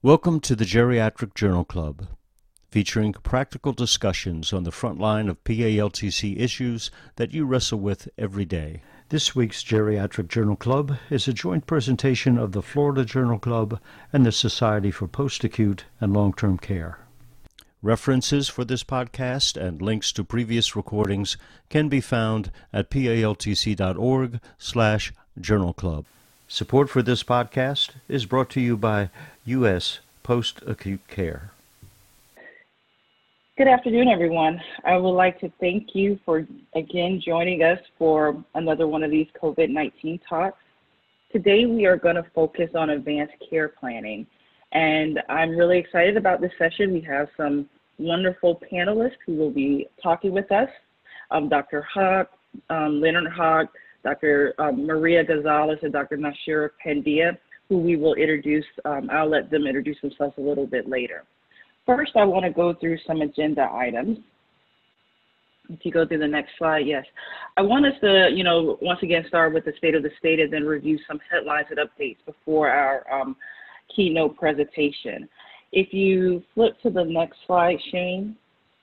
Welcome to the Geriatric Journal Club, featuring practical discussions on the front line of PALTC issues that you wrestle with every day. This week's Geriatric Journal Club is a joint presentation of the Florida Journal Club and the Society for Post-Acute and Long-Term Care. References for this podcast and links to previous recordings can be found at paltc.org/Journal Club. Support for this podcast is brought to you by U.S. Post-Acute Care. Good afternoon, everyone. I would like to thank you for again joining us for another one of these COVID-19 talks. Today we are going to focus on advanced care planning, and I'm really excited about this session. We have some wonderful panelists who will be talking with us. Dr. Hawk, Leonard Hawk, Dr. Maria Gonzalez, and Dr. Nashira Pendia, who we will introduce. I'll let them introduce themselves a little bit later. First, I want to go through some agenda items. If you go to the next slide, yes. I want us to, once again start with the state of the state and then review some headlines and updates before our keynote presentation. If you flip to the next slide, Shane.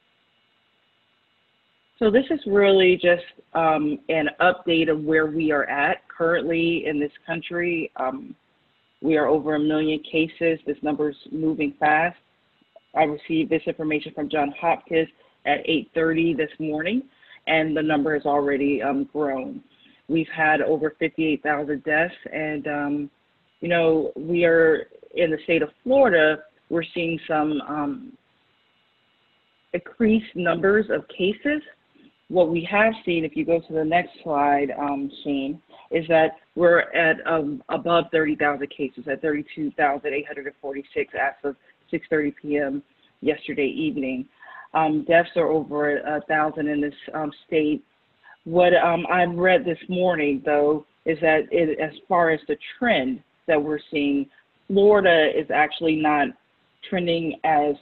So this is really just an update of where we are at currently in this country. We are over 1 million cases. This number's moving fast. I received this information from Johns Hopkins at 8:30 this morning, and the number has already grown. We've had over 58,000 deaths, and we are in the state of Florida. We're seeing some increased numbers of cases. What we have seen, if you go to the next slide, Shane, is that we're at above 30,000 cases, at 32,846 as of 6:30 p.m. yesterday evening. Deaths are over 1,000 in this state. What I read this morning, though, is that as far as the trend that we're seeing, Florida is actually not trending as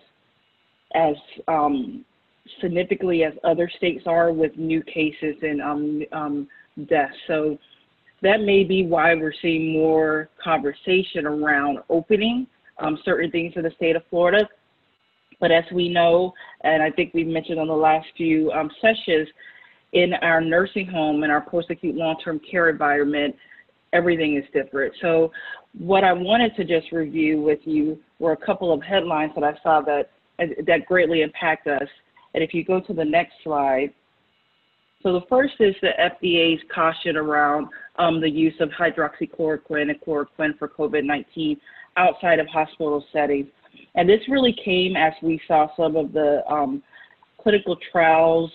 significantly as other states are with new cases and deaths. So that may be why we're seeing more conversation around opening certain things in the state of Florida. But as we know, and I think we mentioned on the last few sessions, in our nursing home and our post-acute long-term care environment, everything is different. So what I wanted to just review with you were a couple of headlines that I saw that greatly impact us. And if you go to the next slide, so the first is the FDA's caution around the use of hydroxychloroquine and chloroquine for COVID-19 outside of hospital settings. And this really came as we saw some of the clinical trials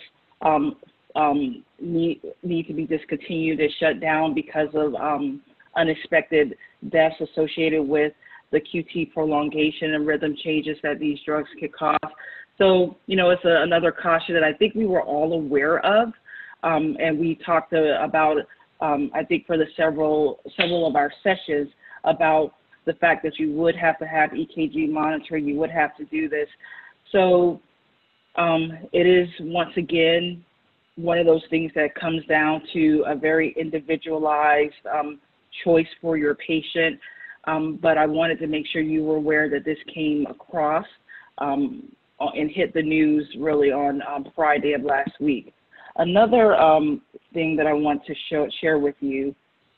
need to be discontinued and shut down because of unexpected deaths associated with the QT prolongation and rhythm changes that these drugs could cause. So, it's another caution that I think we were all aware of. And we talked about, I think for the several of our sessions, about the fact that you would have to have EKG monitoring, you would have to do this. So it is, once again, one of those things that comes down to a very individualized choice for your patient. But I wanted to make sure you were aware that this came across and hit the news really on Friday of last week. Another thing that I want to share with you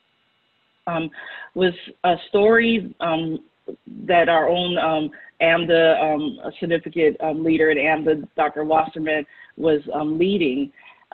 was a story that our own AMDA, a significant leader at AMDA, Dr. Wasserman, was leading.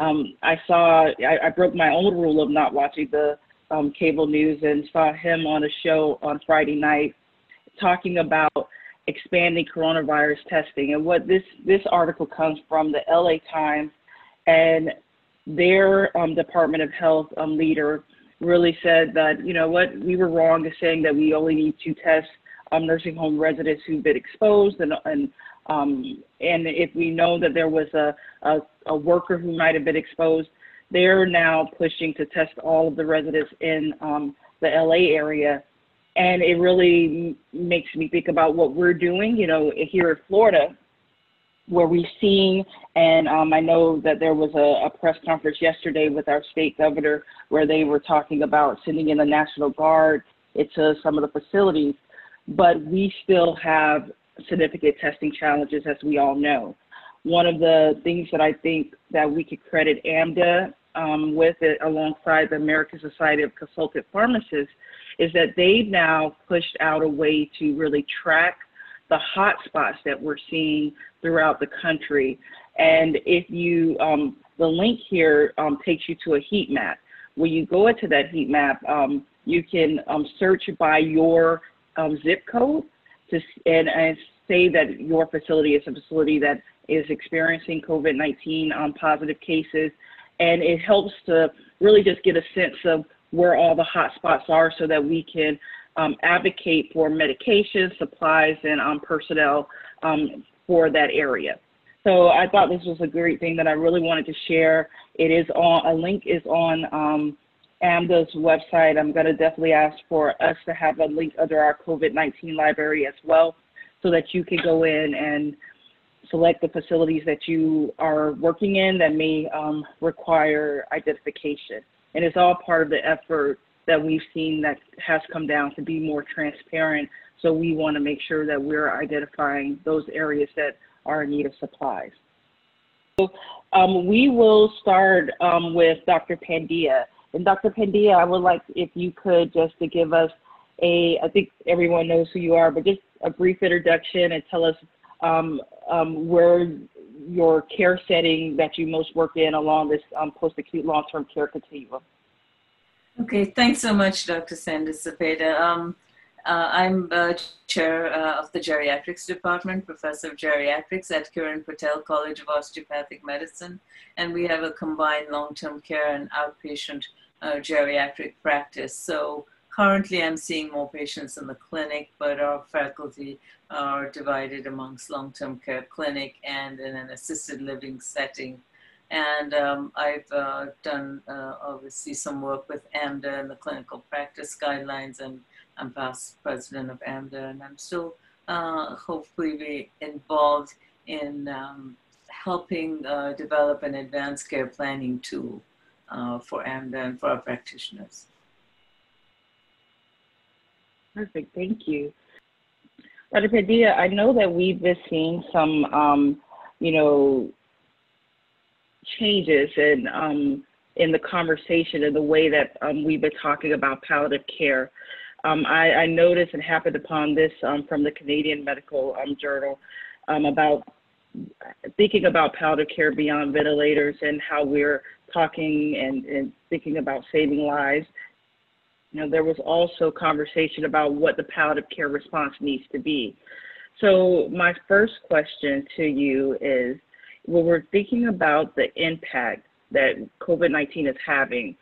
I broke my own rule of not watching the cable news and saw him on a show on Friday night talking about expanding coronavirus testing. And what this article comes from the LA Times, and their Department of Health leader really said that, we were wrong in saying that we only need to test nursing home residents who've been exposed, and if we know that there was a worker who might have been exposed, they're now pushing to test all of the residents in the LA area. And it really makes me think about what we're doing, here in Florida, where we've seen, and I know that there was a press conference yesterday with our state governor where they were talking about sending in the National Guard into some of the facilities. but we still have significant testing challenges, as we all know. One of the things that I think that we could credit AMDA with it, alongside the American Society of Consultant Pharmacists, is that they've now pushed out a way to really track the hot spots that we're seeing throughout the country. And if you, the link here takes you to a heat map. When you go into that heat map, you can search by your zip code and say that your facility is a facility that is experiencing COVID-19 positive cases. And it helps to really just get a sense of where all the hot spots are so that we can advocate for medication, supplies, and personnel for that area. So I thought this was a great thing that I really wanted to share. It is on, a link is on AMDA's website. I'm going to definitely ask for us to have a link under our COVID-19 library as well, so that you can go in and select the facilities that you are working in that may require identification. And it's all part of the effort that we've seen that has come down to be more transparent. So we want to make sure that we're identifying those areas that are in need of supplies. So we will start with Dr. Pandya. And Dr. Pandya, I would like if you could just to give us I think everyone knows who you are, but just a brief introduction and tell us where your care setting that you most work in along this post-acute long-term care continuum. Okay, thanks so much, Dr. Sanders Zepeda. I'm chair of the geriatrics department, professor of geriatrics at Kiran Patel College of Osteopathic Medicine, and we have a combined long-term care and outpatient geriatric practice. So currently I'm seeing more patients in the clinic, but our faculty are divided amongst long-term care clinic and in an assisted living setting. And I've done obviously some work with AMDA and the clinical practice guidelines, and I'm past president of AMDA, and I'm still hopefully be involved in helping develop an advanced care planning tool for AMDA and for our practitioners. Perfect, thank you. Dr. Pandya, I know that we've been seeing some, changes in the conversation and the way that we've been talking about palliative care. I noticed and happened upon this from the Canadian Medical Journal about thinking about palliative care beyond ventilators and how we're talking and thinking about saving lives. There was also conversation about what the palliative care response needs to be. So my first question to you is, when we're thinking about the impact that COVID-19 is having,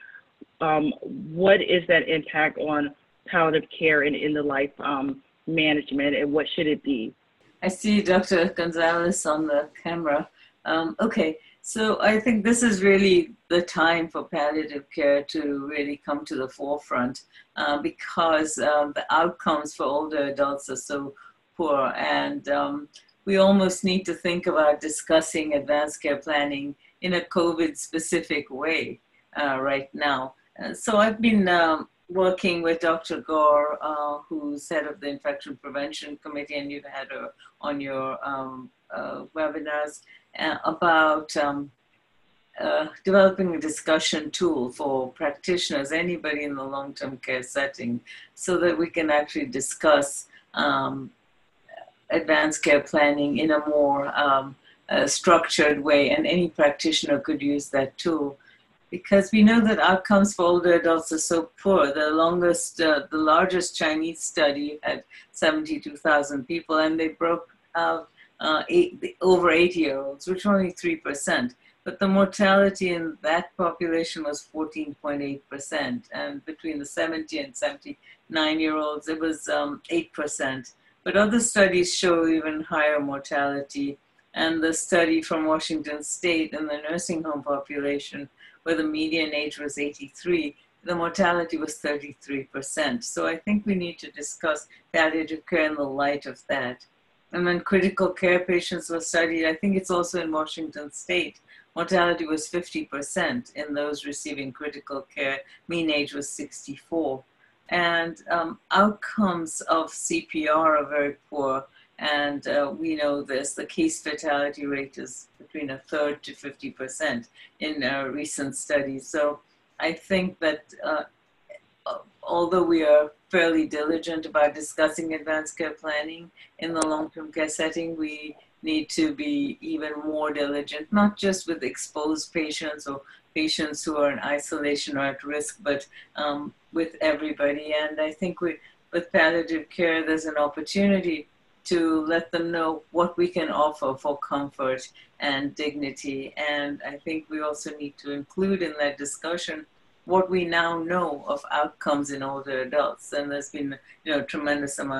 what is that impact on palliative care and in the life management, and what should it be? I see Dr. Gonzalez on the camera. Okay, so I think this is really the time for palliative care to really come to the forefront because the outcomes for older adults are so poor, and we almost need to think about discussing advanced care planning in a COVID-specific way right now. So I've been working with Dr. Gore, who's head of the Infection Prevention Committee, and you've had her on your webinars, about developing a discussion tool for practitioners, anybody in the long-term care setting, so that we can actually discuss advanced care planning in a more structured way, and any practitioner could use that tool. Because we know that outcomes for older adults are so poor. The largest Chinese study had 72,000 people, and they broke out over 80-year-olds, which were only 3%. But the mortality in that population was 14.8%, and between the 70 and 79-year-olds, it was 8%. But other studies show even higher mortality. And the study from Washington State in the nursing home population, where the median age was 83, the mortality was 33%. So I think we need to discuss palliative care in the light of that. And when critical care patients were studied, I think it's also in Washington State, mortality was 50% in those receiving critical care. Mean age was 64. and outcomes of CPR are very poor. And we know this, the case fatality rate is between a third to 50% in recent studies. So I think that although we are fairly diligent about discussing advanced care planning in the long-term care setting, we need to be even more diligent, not just with exposed patients or patients who are in isolation or at risk, but with everybody. And I think with palliative care, there's an opportunity to let them know what we can offer for comfort and dignity. And I think we also need to include in that discussion what we now know of outcomes in older adults. And there's been there have been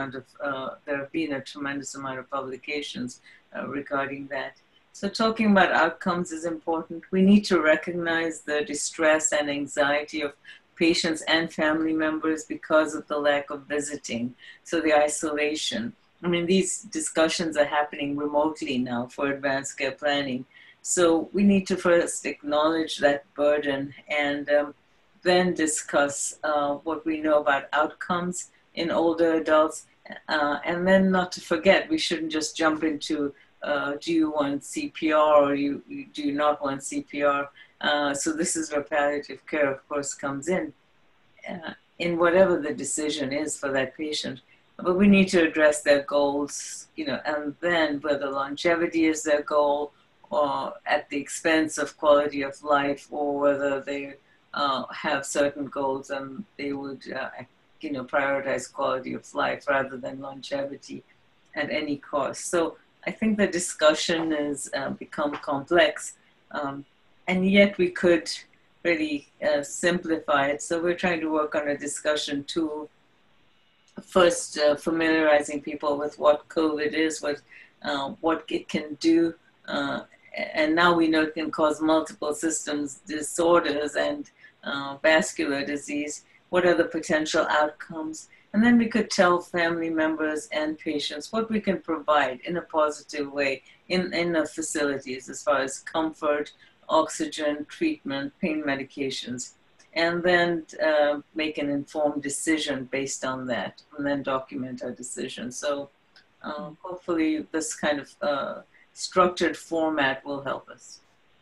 a tremendous amount of publications regarding that. So talking about outcomes is important. We need to recognize the distress and anxiety of patients and family members because of the lack of visiting. So the isolation. I mean, these discussions are happening remotely now for advanced care planning. So we need to first acknowledge that burden and then discuss what we know about outcomes in older adults. And then not to forget, we shouldn't just jump into do you want CPR or you do you not want CPR? So this is where palliative care, of course, comes in whatever the decision is for that patient. But we need to address their goals, and then whether longevity is their goal or at the expense of quality of life, or whether they have certain goals and they would, prioritize quality of life rather than longevity at any cost. So I think the discussion has become complex, and yet we could really simplify it. So we're trying to work on a discussion tool. First, familiarizing people with what COVID is, what it can do, and now we know it can cause multiple systems disorders and vascular disease. What are the potential outcomes? And then we could tell family members and patients what we can provide in a positive way in the facilities as far as comfort, oxygen, treatment, pain medications, and then make an informed decision based on that, and then document our decision. So hopefully this kind of structured format will help us.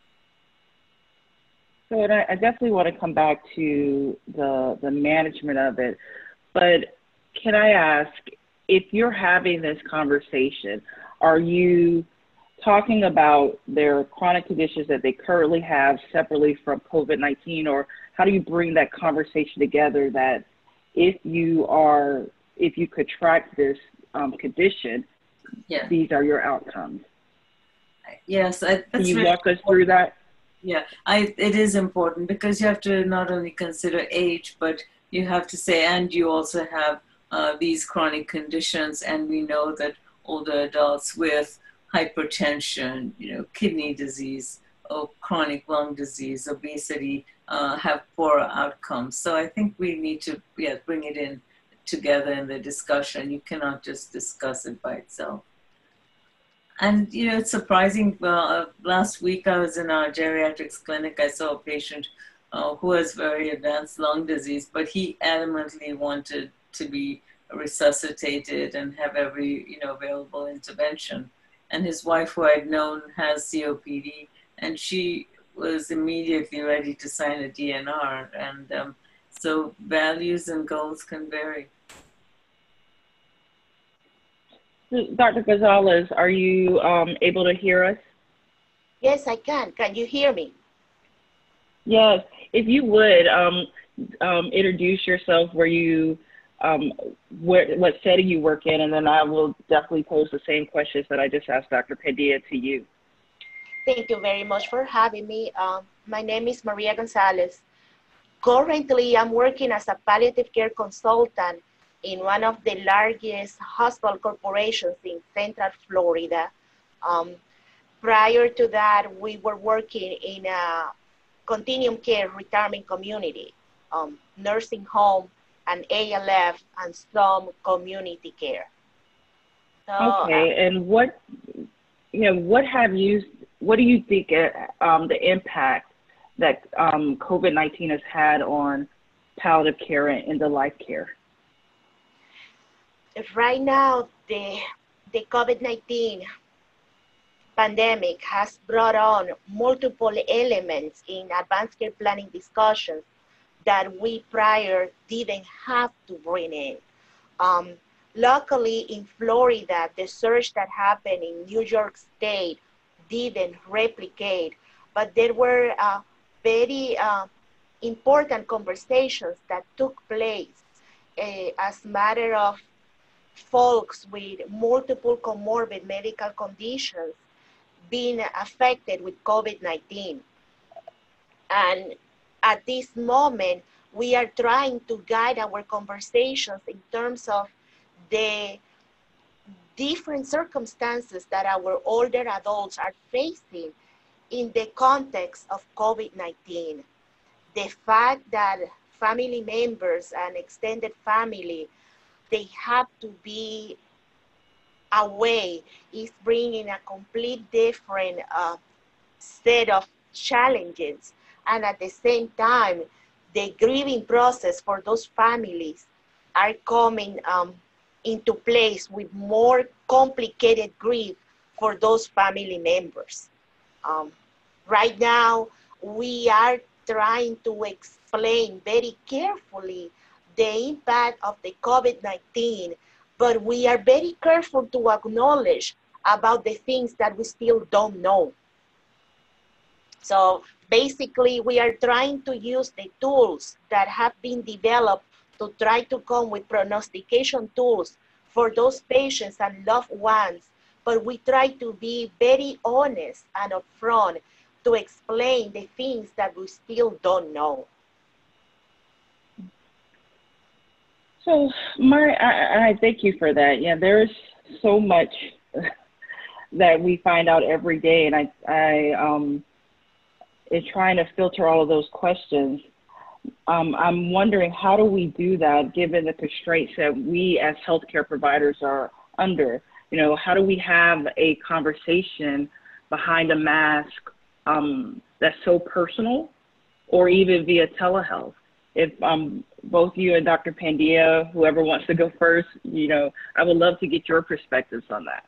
So I definitely want to come back to the management of it, but can I ask, if you're having this conversation, are you talking about their chronic conditions that they currently have separately from COVID-19, or how do you bring that conversation together that if you contract this condition, these are your outcomes? Yes. Can you walk us through that? Yeah, it is important because you have to not only consider age, but you have to say, and you also have these chronic conditions, and we know that older adults with hypertension, kidney disease, or chronic lung disease, obesity, have poorer outcomes. So I think we need to bring it in together in the discussion. You cannot just discuss it by itself. And, it's surprising. Last week I was in our geriatrics clinic. I saw a patient who has very advanced lung disease, but he adamantly wanted to be resuscitated and have every, available intervention. And his wife, who I'd known, has COPD, and she was immediately ready to sign a DNR. And so values and goals can vary. Dr. Gonzalez, are you able to hear us? Yes, I can. Can you hear me? Yes. If you would, introduce yourself, what setting you work in, and then I will definitely pose the same questions that I just asked Dr. Padilla to you. Thank you very much for having me. My name is Maria Gonzalez. Currently, I'm working as a palliative care consultant in one of the largest hospital corporations in Central Florida. Prior to that, we were working in a continuum care retirement community, nursing home, and ALF, and some community care. So, okay, and what do you think the impact that COVID-19 has had on palliative care and end-of-life care? Right now, the COVID-19 pandemic has brought on multiple elements in advanced care planning discussions that we prior didn't have to bring in. Um, Luckily, in Florida, the surge that happened in New York State didn't replicate, but there were very important conversations that took place as matter of folks with multiple comorbid medical conditions being affected with COVID-19. And at this moment, we are trying to guide our conversations in terms of the different circumstances that our older adults are facing in the context of COVID-19. The fact that family members and extended family, they have to be away is bringing a complete different set of challenges. And at the same time, the grieving process for those families are coming into place with more complicated grief for those family members. Right now, we are trying to explain very carefully the impact of the COVID-19, but we are very careful to acknowledge about the things that we still don't know. So basically, we are trying to use the tools that have been developed to try to come with prognostication tools for those patients and loved ones, but we try to be very honest and upfront to explain the things that we still don't know. So, Mari, I thank you for that. Yeah, there's so much that we find out every day, and I is trying to filter all of those questions. I'm wondering, how do we do that given the constraints that we as healthcare providers are under? You know, how do we have a conversation behind a mask that's so personal, or even via telehealth? If both you and Dr. Pandya, whoever wants to go first, you know, I would love to get your perspectives on that.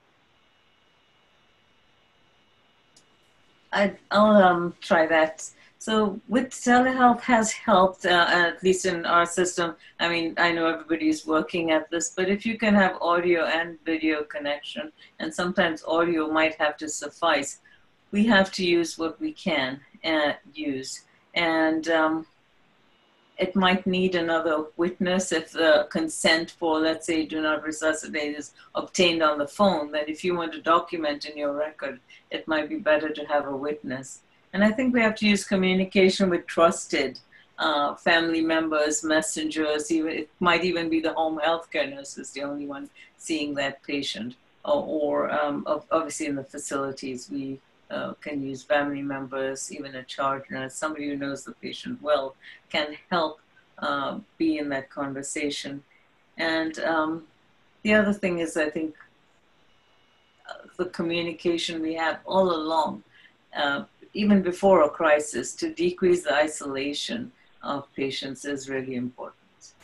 I'll try that. So with telehealth has helped, at least in our system. I mean, I know everybody is working at this, but if you can have audio and video connection, and sometimes audio might have to suffice, we have to use what we can use. And it might need another witness if the consent for, let's say, do not resuscitate is obtained on the phone, that if you want to document in your record, it might be better to have a witness. And I think we have to use communication with trusted family members, messengers, even it might even be the home healthcare nurse is the only one seeing that patient. Or obviously in the facilities, we can use family members, even a charge nurse, somebody who knows the patient well can help be in that conversation. And the other thing is, I think, the communication we have all along, even before a crisis, to decrease the isolation of patients is really important.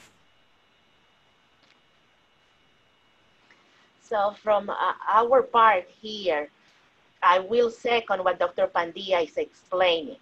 So from our part here, I will second what Dr. Pandya is explaining.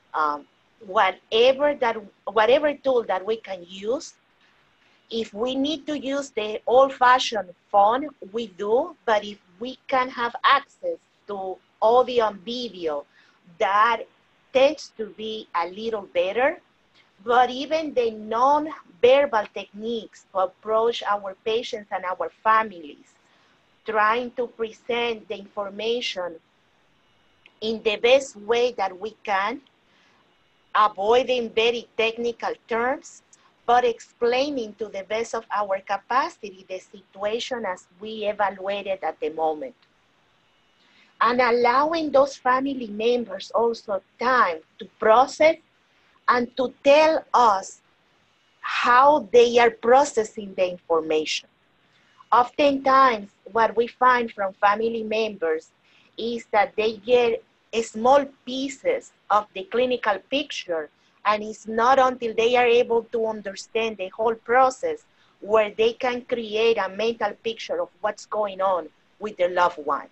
Whatever tool that we can use, if we need to use the old-fashioned phone, we do, but if we can have access to audio and video, that tends to be a little better. But even the non-verbal techniques to approach our patients and our families, trying to present the information in the best way that we can, avoiding very technical terms, but explaining to the best of our capacity the situation as we evaluate it at the moment. And allowing those family members also time to process and to tell us how they are processing the information. Oftentimes, what we find from family members is that they get small pieces of the clinical picture, and it's not until they are able to understand the whole process where they can create a mental picture of what's going on with their loved one.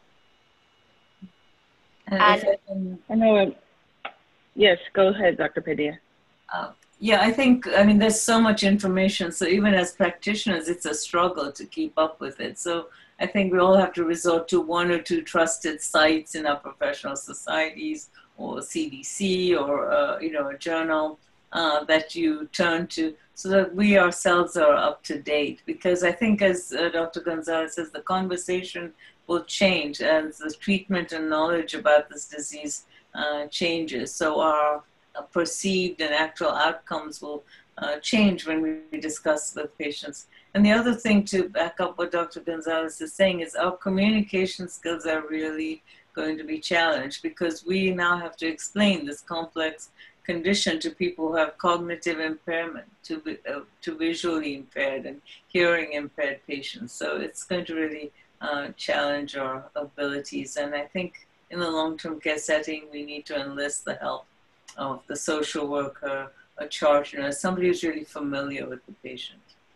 And I know. Yes, go ahead, Dr. Padilla. Yeah, I mean, there's so much information. So even as practitioners, it's a struggle to keep up with it. So I think we all have to resort to one or two trusted sites in our professional societies or CDC or, a journal that you turn to so that we ourselves are up to date. Because I think, as Dr. Gonzalez says, the conversation will change as the treatment and knowledge about this disease changes. So our perceived and actual outcomes will change when we discuss with patients. And the other thing, to back up what Dr. Gonzalez is saying, is our communication skills are really going to be challenged, because we now have to explain this complex condition to people who have cognitive impairment, to visually impaired and hearing impaired patients. So it's going to really challenge our abilities. And I think in the long-term care setting, we need to enlist the help of the social worker, a charge nurse, somebody who's really familiar with the patient.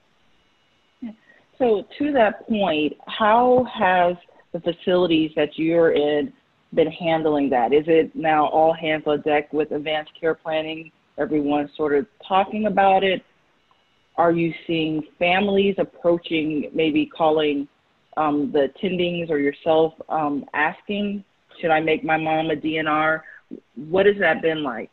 So to that point, how has the facilities that you're in been handling that? Is it now all hands on deck with advanced care planning, everyone sort of talking about it? Are you seeing families approaching, maybe calling the attendings or yourself asking, should I make my mom a DNR? What has that been like?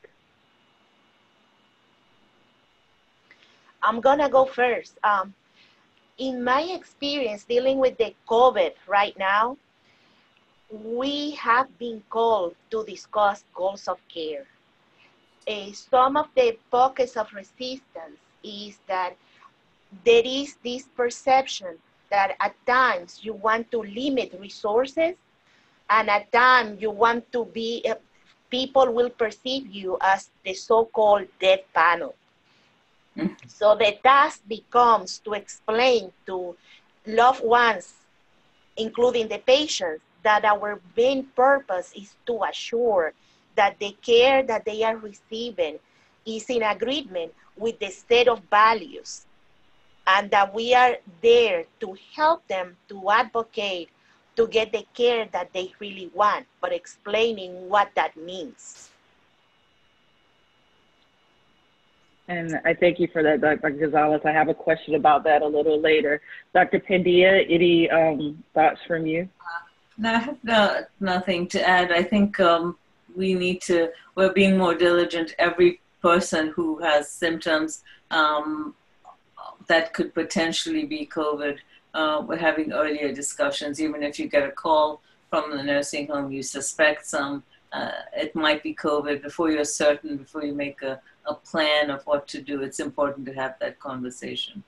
I'm gonna go first. In my experience dealing with the COVID right now, we have been called to discuss goals of care. Some of the pockets of resistance is that there is this perception that at times you want to limit resources, and at times you want to be, people will perceive you as the so-called dead panel. So the task becomes to explain to loved ones, including the patients, that our main purpose is to assure that the care that they are receiving is in agreement with the set of values, and that we are there to help them to advocate to get the care that they really want, but explaining what that means. And I thank you for that, Dr. Gonzalez. I have a question about that a little later. Dr. Padilla, any thoughts from you? No, I have nothing to add. I think we're being more diligent. Every person who has symptoms that could potentially be COVID, we're having earlier discussions. Even if you get a call from the nursing home, you suspect it might be COVID. Before you're certain, before you make a plan of what to do, it's important to have that conversation.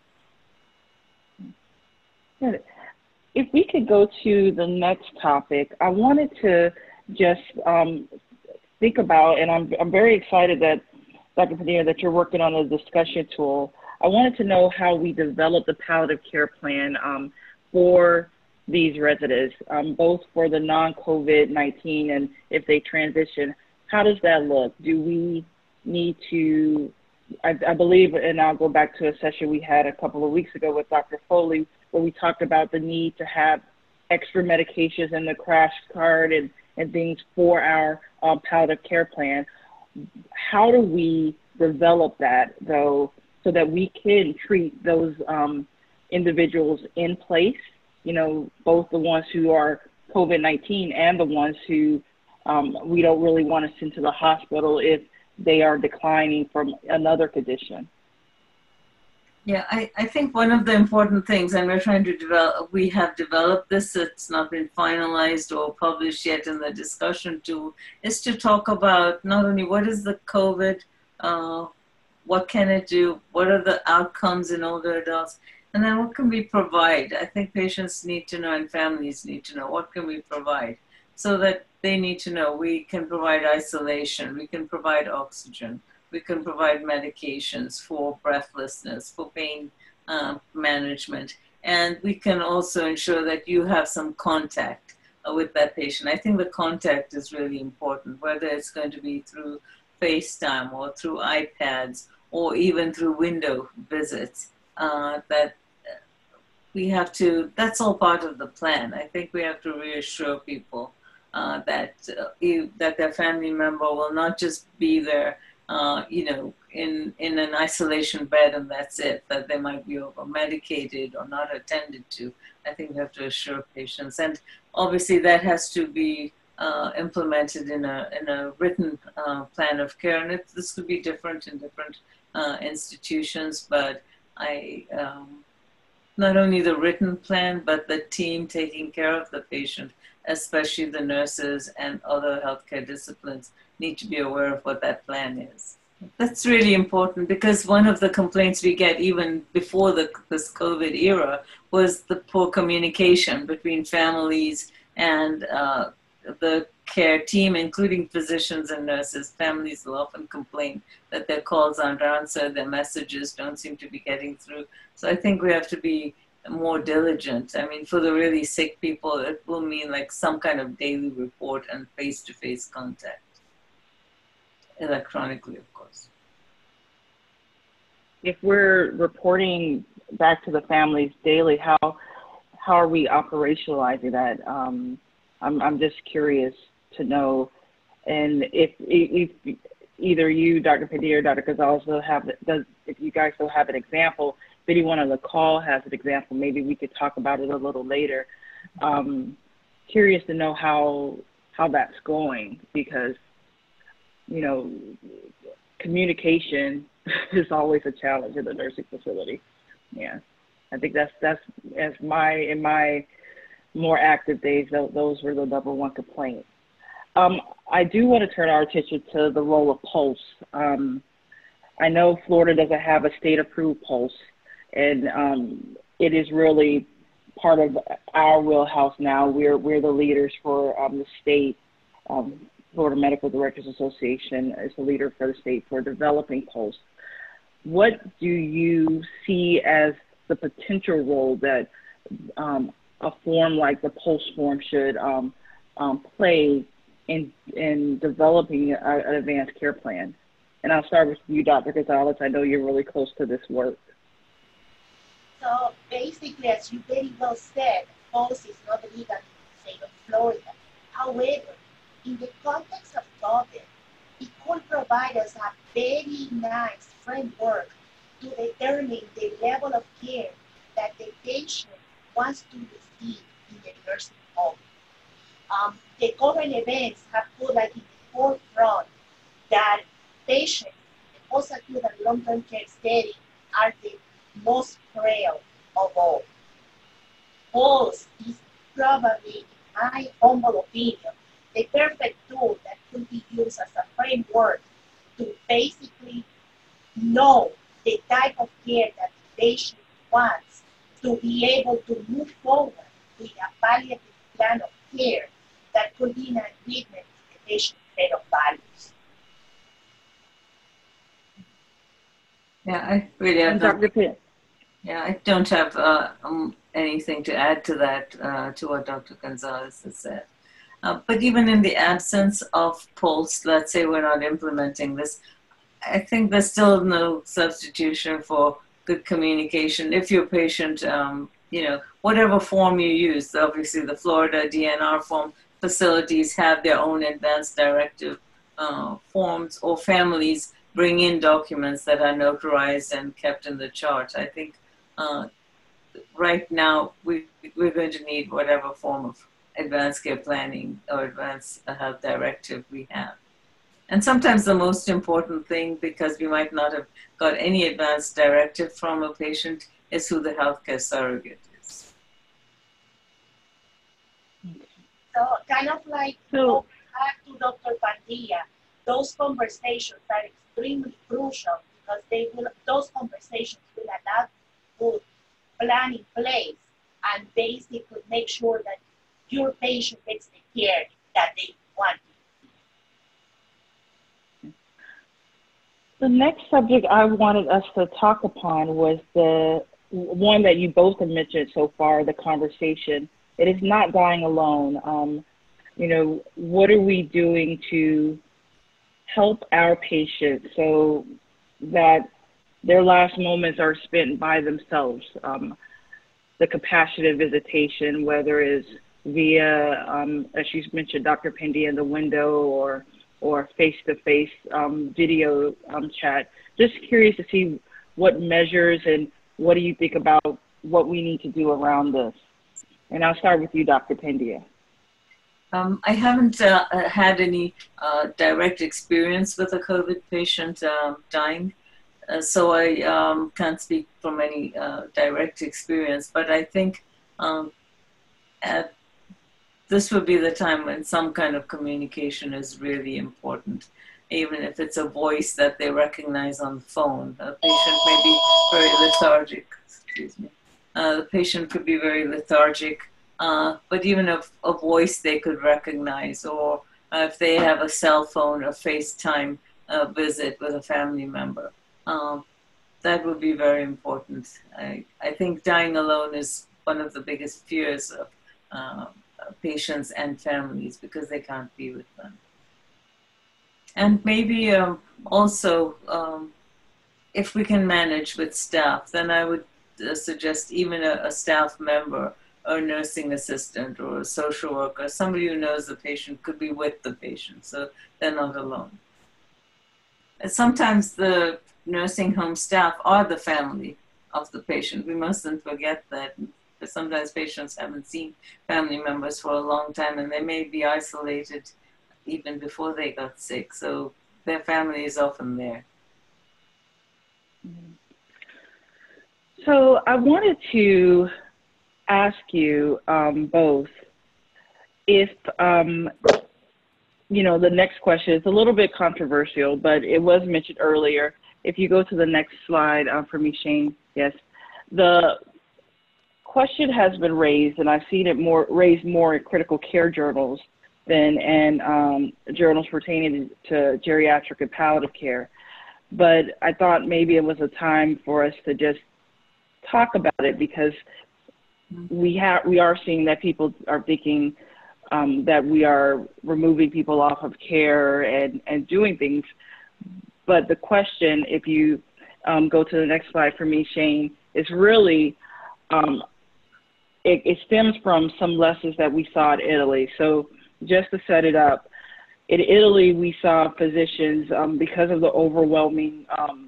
Good. If we could go to the next topic, I wanted to just think about, and I'm very excited that, Dr. Padilla, that you're working on a discussion tool. I wanted to know how we develop the palliative care plan for these residents, both for the non-COVID-19 and if they transition. How does that look? Do we need to, I believe, and I'll go back to a session we had a couple of weeks ago with Dr. Foley, where we talked about the need to have extra medications in the crash cart and things for our palliative care plan. How do we develop that, though, so that we can treat those individuals in place, both the ones who are COVID-19 and the ones who we don't really want to send to the hospital if they are declining from another condition? Yeah, I think one of the important things, and we're trying to develop, we have developed this, it's not been finalized or published yet in the discussion tool, is to talk about not only what is the COVID, what can it do, what are the outcomes in older adults, and then what can we provide. I think patients need to know and families need to know what can we provide, so that they need to know we can provide isolation, we can provide oxygen, we can provide medications for breathlessness, for pain management, and we can also ensure that you have some contact with that patient. I think the contact is really important, whether it's going to be through FaceTime or through iPads or even through window visits. that we have to, that's all part of the plan. I think we have to reassure people that their family member will not just be there, in an isolation bed and that's it, that they might be over medicated or not attended to. I think we have to assure patients. And obviously that has to be implemented in a written plan of care. And this could be different in different institutions, but not only the written plan, but the team taking care of the patient, especially the nurses and other healthcare disciplines, need to be aware of what that plan is. That's really important, because one of the complaints we get even before this COVID era was the poor communication between families and the care team, including physicians and nurses. Families will often complain that their calls aren't answered, their messages don't seem to be getting through. So I think we have to be more diligent. I mean, for the really sick people, it will mean like some kind of daily report and face-to-face contact, electronically, of course. If we're reporting back to the families daily, how are we operationalizing that? I'm just curious to know, and if either you, Dr. Padilla, or Dr. Gonzalez, if you guys will have an example, if anyone on the call has an example, maybe we could talk about it a little later. Curious to know how that's going, because, communication is always a challenge in the nursing facility. Yeah, I think that's in my more active days, those were the number one complaint. I do want to turn our attention to the role of Pulse. I know Florida doesn't have a state-approved Pulse, and it is really part of our wheelhouse now. We're the leaders for the state. Florida Medical Directors Association is the leader for the state for developing Pulse. What do you see as the potential role that a form like the Pulse form should play in developing an advanced care plan? And I'll start with you, Dr. Gonzalez. I know you're really close to this work. So basically, as you very well said, Pulse is not legal in the state of Florida. However, in the context of COVID, it could provide us a very nice framework to determine the level of care that the patient wants to receive in the nursing home. The current events have put in the forefront that patients in the post-acute and long-term care setting are the most frail of all. Pulse is probably, in my humble opinion, the perfect tool that could be used as a framework to basically know the type of care that the patient wants, to be able to move forward with a palliative plan of care that could be in agreement with the patient's set of values. Yeah, I really have Dr. Pitt. Yeah, I don't have anything to add to that, to what Dr. Gonzalez has said. But even in the absence of Pulse, let's say we're not implementing this, I think there's still no substitution for good communication. If your patient, whatever form you use, obviously the Florida DNR form facilities have their own advanced directive forms, or families bring in documents that are notarized and kept in the chart. I think right now we're going to need whatever form of advanced care planning or advanced health directive we have. And sometimes the most important thing, because we might not have got any advanced directive from a patient, is who the healthcare surrogate is. So kind of like, go back to Dr. Padilla, those conversations are extremely crucial, because those conversations will allow to plan in place and basically make sure that your patient gets the care that they want. The next subject I wanted us to talk upon was the one that you both have mentioned so far, the conversation. It is not dying alone. What are we doing to help our patients so that their last moments are spent by themselves. The compassionate visitation, whether it's via, as you mentioned, Dr. Pendia in the window, or face-to-face video chat. Just curious to see what measures and what do you think about what we need to do around this? And I'll start with you, Dr. Pendia. I haven't had any direct experience with a COVID patient dying, so I can't speak from any direct experience, but I think this would be the time when some kind of communication is really important, even if it's a voice that they recognize on the phone. A patient may be very lethargic, excuse me. The patient could be very lethargic, but even a voice they could recognize, or if they have a cell phone or FaceTime visit with a family member, that would be very important. I think dying alone is one of the biggest fears of patients and families because they can't be with them. And maybe also, if we can manage with staff, then I would suggest even a staff member or nursing assistant or a social worker, somebody who knows the patient, could be with the patient, so they're not alone. And sometimes the nursing home staff are the family of the patient. We mustn't forget that. But sometimes patients haven't seen family members for a long time, and they may be isolated even before they got sick, so their family is often there. So I wanted to ask you both if, the next question is a little bit controversial, but it was mentioned earlier. If you go to the next slide for me, Shane, yes. The question has been raised, and I've seen it raised more in critical care journals than in journals pertaining to geriatric and palliative care. But I thought maybe it was a time for us to just talk about it, because we are seeing that people are thinking that we are removing people off of care and doing things. But the question, if you go to the next slide for me, Shane, is really, it stems from some lessons that we saw in Italy. So just to set it up, in Italy, we saw physicians, because of the overwhelming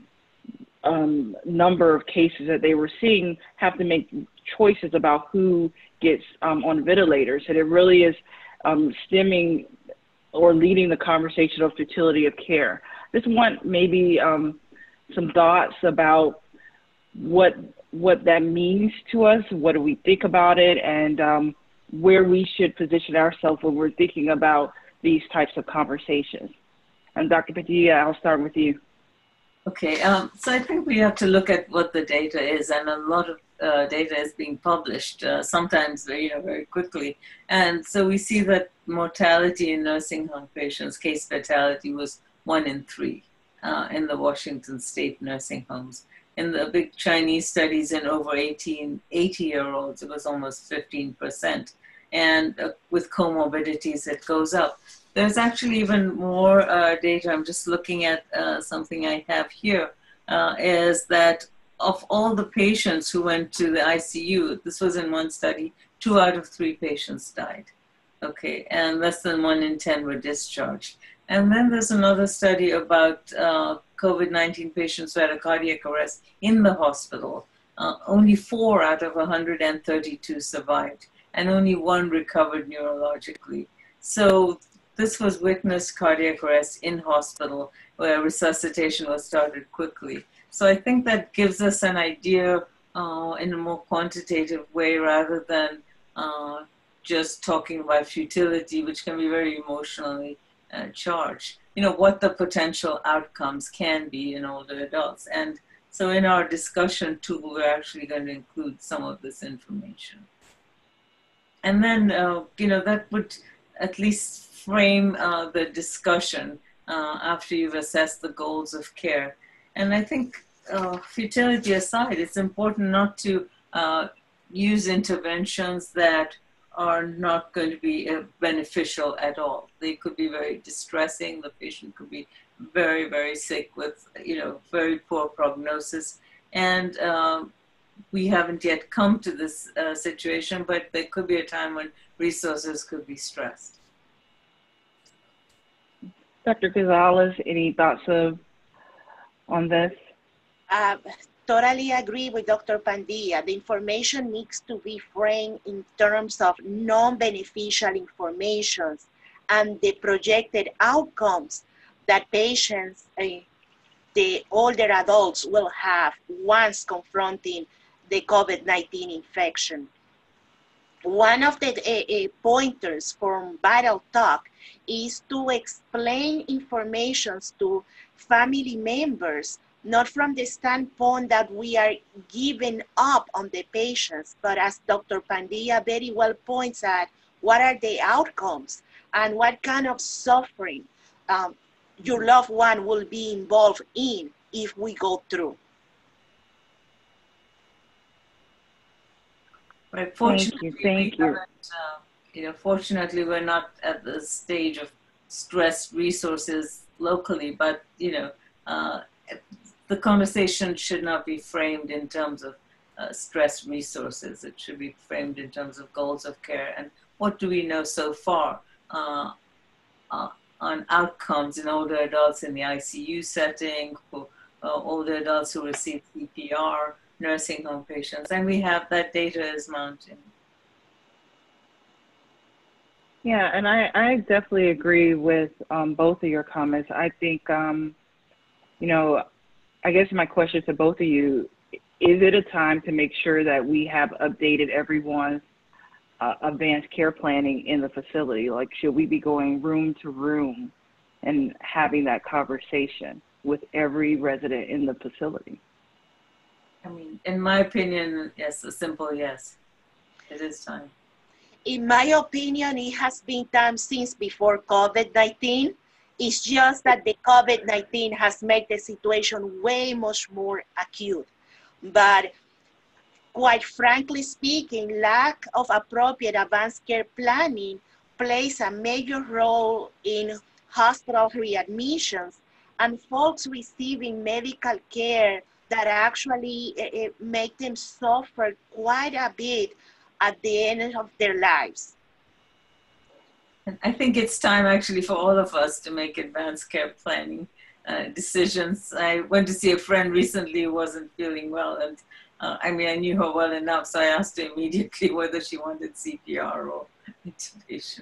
number of cases that they were seeing, have to make choices about who gets on ventilators. And it really is stemming or leading the conversation of futility of care. Just want maybe some thoughts about what that means to us, what do we think about it, and where we should position ourselves when we're thinking about these types of conversations. And Dr. Padilla, I'll start with you. Okay, so I think we have to look at what the data is, and a lot of data is being published, sometimes very quickly. And so we see that mortality in nursing home patients, case fatality, was 1 in 3 in the Washington state nursing homes. In the big Chinese studies in over 80-year-olds, it was almost 15%. And with comorbidities, it goes up. There's actually even more data. I'm just looking at something I have here, is that of all the patients who went to the ICU, this was in one study, 2 out of 3 patients died. Okay, and less than 1 in 10 were discharged. And then there's another study about COVID-19 patients who had a cardiac arrest in the hospital. Only 4 out of 132 survived, and only 1 recovered neurologically. So this was witnessed cardiac arrest in hospital, where resuscitation was started quickly. So I think that gives us an idea in a more quantitative way, rather than just talking about futility, which can be very emotionally charged. What the potential outcomes can be in older adults. And so in our discussion too, we're actually going to include some of this information. And then, that would at least frame the discussion after you've assessed the goals of care. And I think futility aside, it's important not to use interventions that are not going to be beneficial at all. They could be very distressing. The patient could be very, very sick with, very poor prognosis. And we haven't yet come to this situation, but there could be a time when resources could be stressed. Dr. Gonzalez, any thoughts on this? Totally agree with Dr. Pandilla. The information needs to be framed in terms of non-beneficial informations and the projected outcomes that patients, the older adults, will have once confronting the COVID-19 infection. One of the pointers from Vital Talk is to explain information to family members, not from the standpoint that we are giving up on the patients, but as Dr. Pandilla very well points out, what are the outcomes and what kind of suffering your loved one will be involved in if we go through. Right. Fortunately, Thank you. Fortunately, we're not at the stage of stressed resources locally, but the conversation should not be framed in terms of stressed resources. It should be framed in terms of goals of care and what do we know so far on outcomes in older adults in the ICU setting, for older adults who receive CPR, nursing home patients, and we have that data is mounting. Yeah, and I definitely agree with both of your comments. I think, I guess my question to both of you, is it a time to make sure that we have updated everyone's advanced care planning in the facility? Like, should we be going room to room and having that conversation with every resident in the facility? I mean, in my opinion, yes, a simple yes. It is time. In my opinion, it has been time since before COVID-19. It's just that the COVID-19 has made the situation way much more acute. But quite frankly speaking, lack of appropriate advanced care planning plays a major role in hospital readmissions and folks receiving medical care that actually make them suffer quite a bit at the end of their lives. I think it's time actually for all of us to make advanced care planning decisions. I went to see a friend recently who wasn't feeling well, and I knew her well enough, so I asked her immediately whether she wanted CPR or intubation.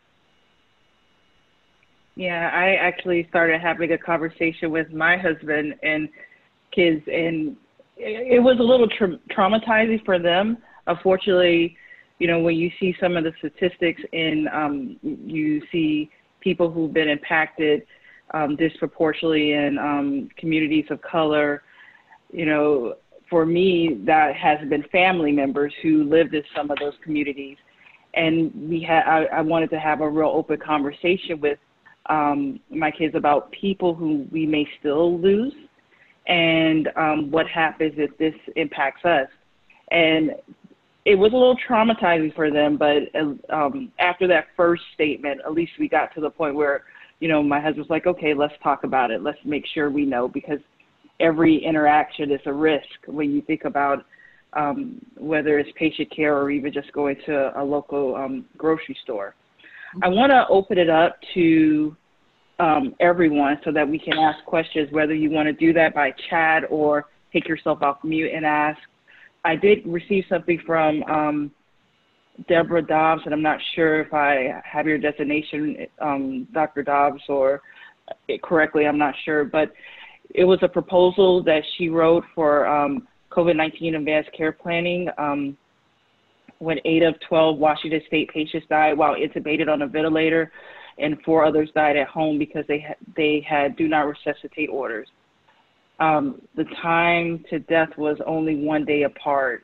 Yeah, I actually started having a conversation with my husband and kids, and it was a little traumatizing for them. Unfortunately, when you see some of the statistics and you see people who've been impacted disproportionately in communities of color, for me, that has been family members who lived in some of those communities. And I wanted to have a real open conversation with my kids about people who we may still lose and what happens if this impacts us. And it was a little traumatizing for them, but after that first statement, at least we got to the point where, my husband was like, okay, let's talk about it. Let's make sure we know, because every interaction is a risk when you think about whether it's patient care or even just going to a local grocery store. I want to open it up to everyone so that we can ask questions, whether you want to do that by chat or take yourself off mute and ask. I did receive something from Deborah Dobbs, and I'm not sure if I have your designation, Dr. Dobbs, or correctly, I'm not sure, but it was a proposal that she wrote for COVID-19 advanced care planning when 8 of 12 Washington State patients died while intubated on a ventilator, and 4 others died at home because they had do not resuscitate orders. The time to death was only 1 day apart.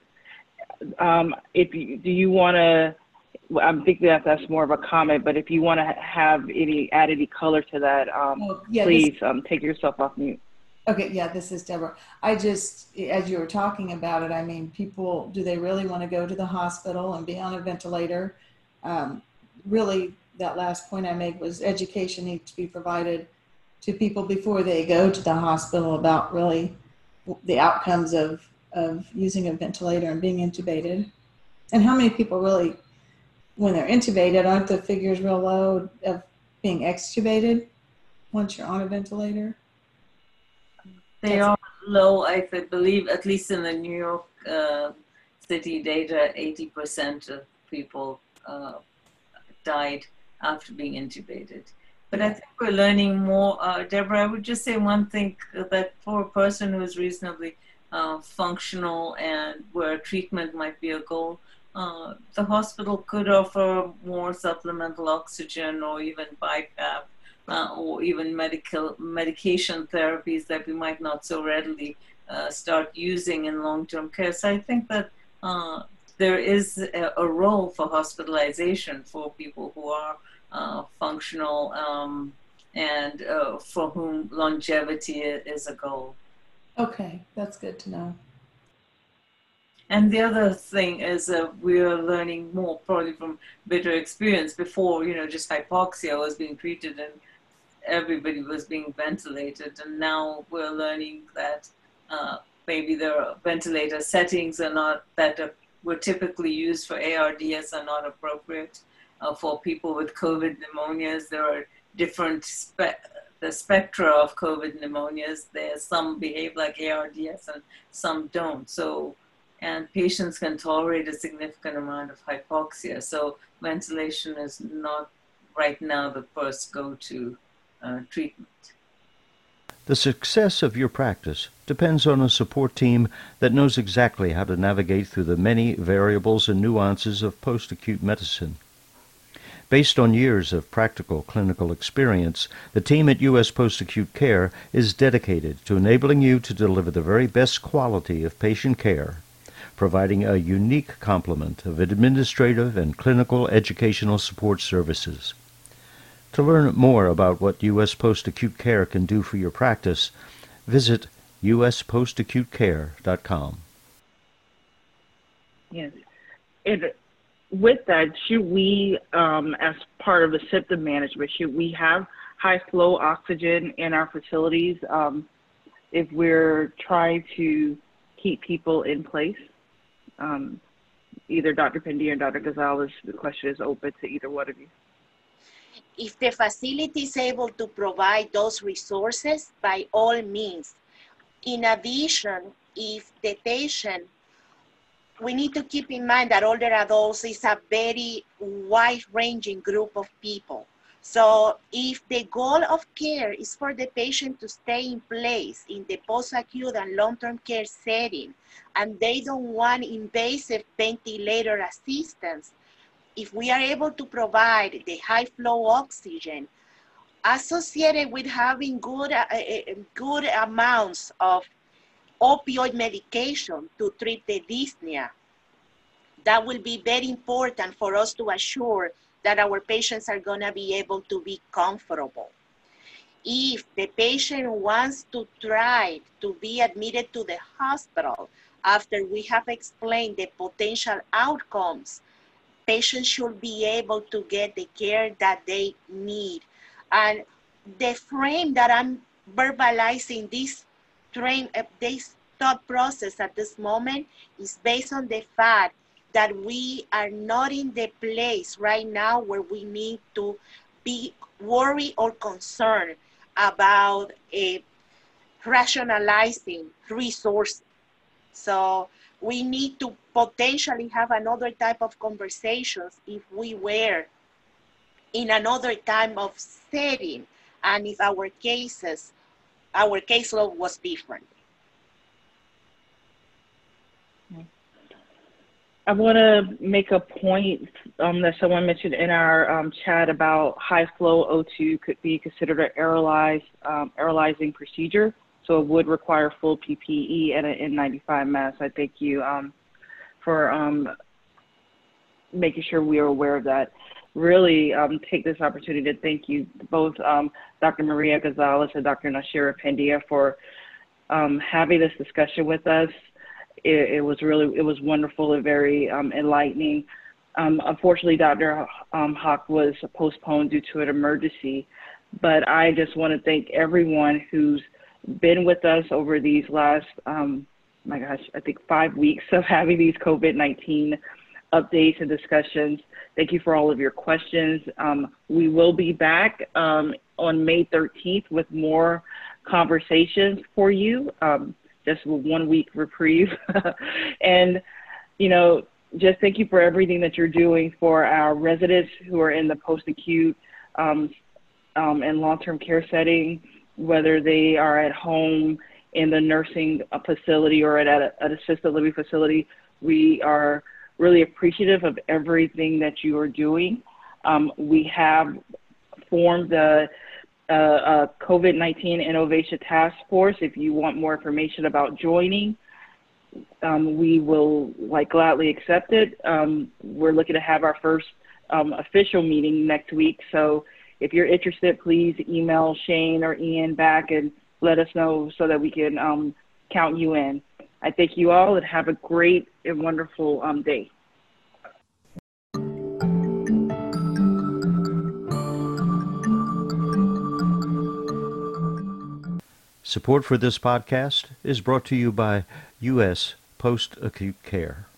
Do you want to, I'm thinking that's more of a comment, but if you want to add any color to that, please take yourself off mute. Okay, yeah, this is Deborah. I just, as you were talking about it, people, do they really want to go to the hospital and be on a ventilator? Really, that last point I made was education needs to be provided to people before they go to the hospital about really the outcomes of using a ventilator and being intubated? And how many people really, when they're intubated, aren't the figures real low of being extubated once you're on a ventilator? They are low, I believe, at least in the New York City data, 80% of people died after being intubated. But I think we're learning more. Deborah, I would just say one thing, that for a person who is reasonably functional and where treatment might be a goal, the hospital could offer more supplemental oxygen or even BiPAP or even medication therapies that we might not so readily start using in long-term care. So I think that there is a role for hospitalization for people who are functional and for whom longevity is a goal. Okay, that's good to know. And the other thing is we're learning more probably from bitter experience. Before, just hypoxia was being treated and everybody was being ventilated. And now we're learning that maybe the ventilator settings are not that were typically used for ARDS are not appropriate for people with COVID pneumonias. There are different the spectra of COVID pneumonias. There's some behave like ARDS and some don't. So, and patients can tolerate a significant amount of hypoxia. So ventilation is not right now the first go-to treatment. The success of your practice depends on a support team that knows exactly how to navigate through the many variables and nuances of post-acute medicine. Based on years of practical clinical experience, the team at U.S. Post-Acute Care is dedicated to enabling you to deliver the very best quality of patient care, providing a unique complement of administrative and clinical educational support services. To learn more about what U.S. Post-Acute Care can do for your practice, visit uspostacutecare.com. Yes. With that, should we, as part of the symptom management, should we have high flow oxygen in our facilities if we're trying to keep people in place? Either Dr. Pendia and Dr. Gonzalez, the question is open to either one of you. If the facility is able to provide those resources, by all means. In addition, if the patient, we need to keep in mind that older adults is a very wide-ranging group of people. So if the goal of care is for the patient to stay in place in the post-acute and long-term care setting, and they don't want invasive ventilator assistance, if we are able to provide the high flow oxygen associated with having good amounts of opioid medication to treat the dyspnea, that will be very important for us to assure that our patients are going to be able to be comfortable. If the patient wants to try to be admitted to the hospital after we have explained the potential outcomes, patients should be able to get the care that they need. And the frame that I'm verbalizing this thought process at this moment is based on the fact that we are not in the place right now where we need to be worried or concerned about rationalizing resources. So we need to potentially have another type of conversations if we were in another type of setting and if our caseload was different. I want to make a point that someone mentioned in our chat about high flow O2 could be considered an aerolizing procedure. So it would require full PPE and an N95 mask. I thank you for making sure we are aware of that. Really take this opportunity to thank you both, Dr. Maria Gonzalez and Dr. Nashira Pendia, for having this discussion with us. It was wonderful and very enlightening. Unfortunately, Dr. Hawk was postponed due to an emergency, But I just want to thank everyone who's been with us over these last, my gosh, I think 5 weeks of having these COVID-19 updates and discussions. Thank you for all of your questions. We will be back on May 13th with more conversations for you, just with 1 week reprieve. And, you know, just thank you for everything that you're doing for our residents who are in the post-acute and long-term care setting, whether they are at home, in the nursing facility, or at an assisted living facility. We are really appreciative of everything that you are doing. We have formed a COVID-19 Innovation Task Force. If you want more information about joining, we will gladly accept it. We're looking to have our first official meeting next week. So if you're interested, please email Shane or Ian back and let us know so that we can count you in. I thank you all and have a great and wonderful day. Support for this podcast is brought to you by U.S. Post-Acute Care.